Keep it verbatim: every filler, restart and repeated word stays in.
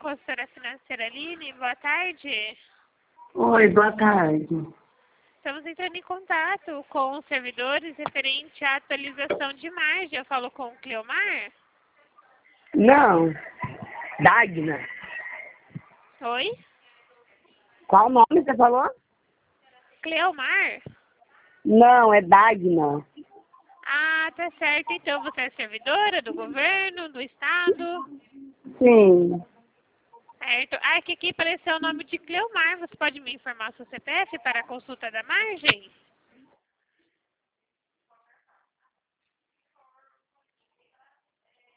consultora financeira Aline, boa tarde. Oi, boa tarde. Estamos entrando em contato com os servidores referente à atualização de margem. Eu falo com o Cleomar? Não, Dagna. Oi? Qual nome você falou? Cleomar? Não, é Dagna. Ah, tá certo. Então você é servidora do governo, do estado? Sim. Certo. Ah, que aqui apareceu o nome de Cleomar. Você pode me informar o seu C P F para a consulta da margem?